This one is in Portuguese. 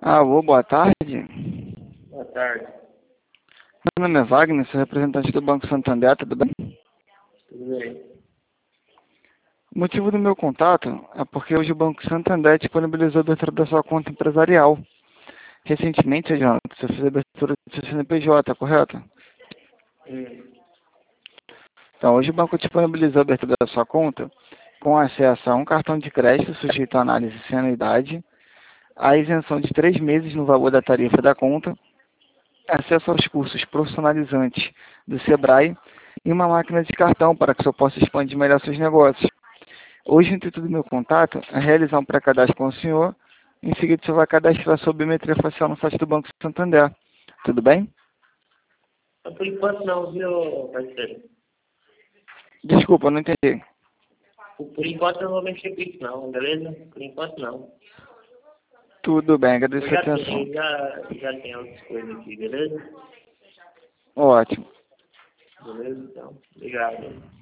Alô, boa tarde. Boa tarde. Meu nome é Wagner, sou representante do Banco Santander, tudo bem? Tudo bem? O motivo do meu contato é porque hoje o Banco Santander disponibilizou a abertura da sua conta empresarial. Recentemente, Jonathan, você fez a abertura do seu CNPJ, correto? Então, hoje o banco disponibilizou a abertura da sua conta com acesso a um cartão de crédito sujeito à análise sem anuidade, a isenção de 3 meses no valor da tarifa da conta, acesso aos cursos profissionalizantes do Sebrae e uma máquina de cartão para que o senhor possa expandir melhor seus negócios. Hoje, o intuito do meu contato é realizar um pré-cadastro com o senhor. Em seguida, o senhor vai cadastrar sua biometria facial no site do Banco Santander. Tudo bem? Por enquanto não, viu, parceiro? Desculpa, eu não entendi. Por enquanto eu não vou mexer com isso não, beleza? Por enquanto não. Tudo bem, Eu agradeço a já atenção. tenho, já tenho outras coisas aqui, beleza? Ótimo. Beleza, então. Obrigado.